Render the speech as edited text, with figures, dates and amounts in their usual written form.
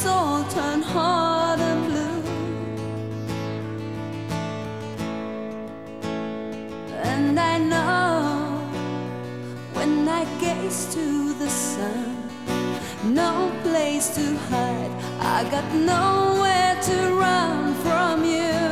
soul turn hard and blue. And I know when I gaze to the sun, no place to hide, I got nowhere to run from you.